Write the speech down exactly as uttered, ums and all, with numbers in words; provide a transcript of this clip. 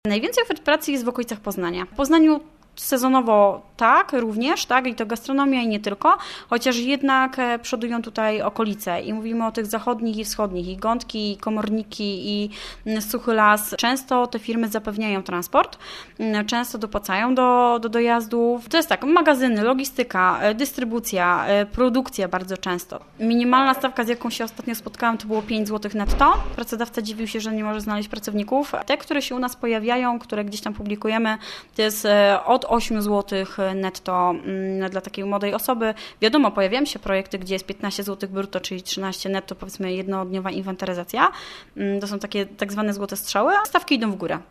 Najwięcej ofert pracy jest w okolicach Poznania. W Poznaniu sezonowo tak, również, tak, i to gastronomia i nie tylko, chociaż jednak przodują tutaj okolice i mówimy o tych zachodnich i wschodnich, i Gądki, i Komorniki, i Suchy Las. Często te firmy zapewniają transport, często dopłacają do, do dojazdów. To jest tak, magazyny, logistyka, dystrybucja, produkcja bardzo często. Minimalna stawka, z jaką się ostatnio spotkałam, to było pięć złotych netto. Pracodawca dziwił się, że nie może znaleźć pracowników. Te, które się u nas pojawiają, które gdzieś tam publikujemy, to jest od osiem złotych netto dla takiej młodej osoby. Wiadomo, pojawiają się projekty, gdzie jest piętnaście złotych brutto, czyli trzynaście netto, powiedzmy jednodniowa inwentaryzacja. To są takie tak zwane złote strzały. Stawki idą w górę.